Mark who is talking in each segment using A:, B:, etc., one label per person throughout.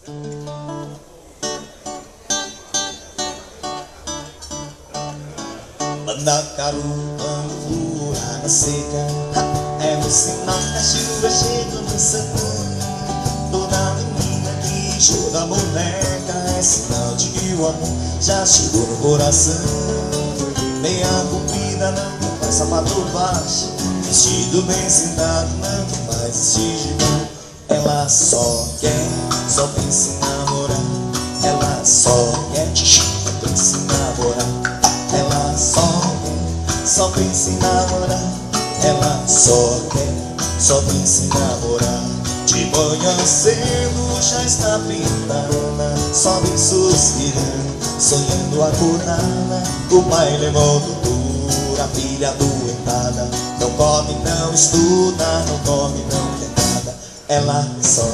A: Mandacaru quando voar na seca é um sinal que a chuva chega no sertão. Toda menina que joga boneca é sinal de que o amor já chegou no coração. Meia comprida não faz sapato baixo, vestido bem sentado não faz estigma. Ela só pensa em namorar. Ela só pensa em namorar. Ela só pensa em namorar. Ela só pensa em namorar. De manhã cedo já está pintada, sobe suspirando, sonhando acordada. O pai levou doutor, a filha adoentada. Não come, não estuda, não come, não quer nada. Ela só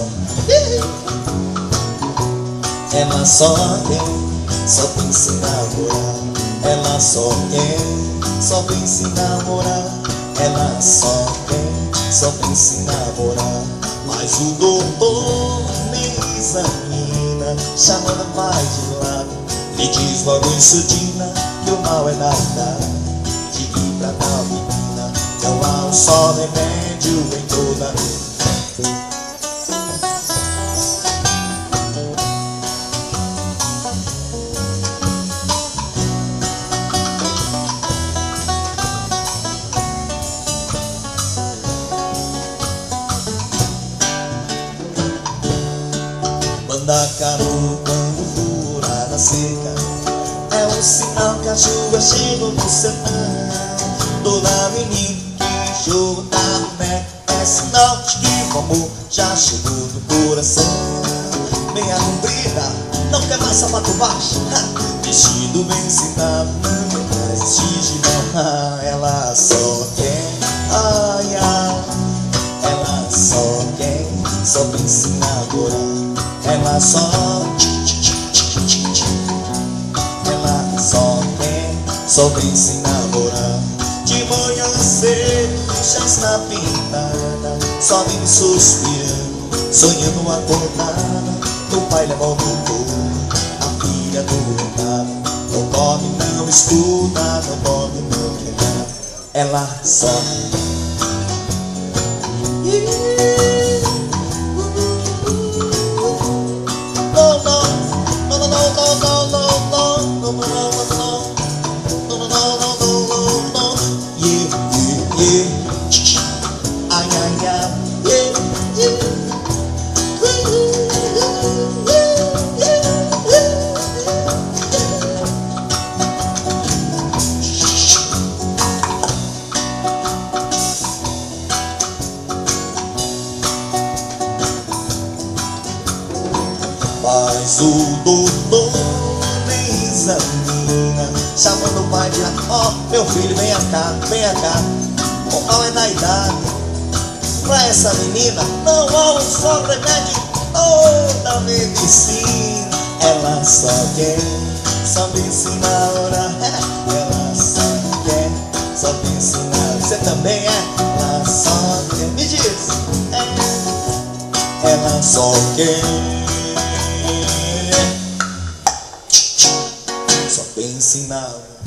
A: pensa em namorar. Ela só pensa em namorar. Ela só pensa em namorar. Mas o doutor me examina, chamando a pai de lado, e diz logo em surdina que o mal é da idade, de que pra tal menina não há um só remédio em toda a vida. Mandacaru quando furar na seca é um sinal que a chuva chegou no sertão. Toda menina que joga boneca é sinal de que o amor já chegou no coração. Meia comprida, não quer mais sapato baixo, vestido bem sentado, não quer mais vestir não. Ela só quer, ai ai. Ela só pensa em namorar. Ela só pensa em namorar. De manhã cedo já está pintada, sobe suspirando, sonhando acordada. O pai leva ao doutor, a filha adoentada. Não come, não estuda, não come, não quer nada. Ela só mas o doutor me examina, chamando o pai de lá. Ó, meu filho, venha cá, venha cá. O mal é da idade, pra essa menina não há um só remédio em toda a medicina. Ela só pensa em namorar. Ela só pensa em namorar. Você também é? Ela só quer, me diz. Ela só pensa em namorar.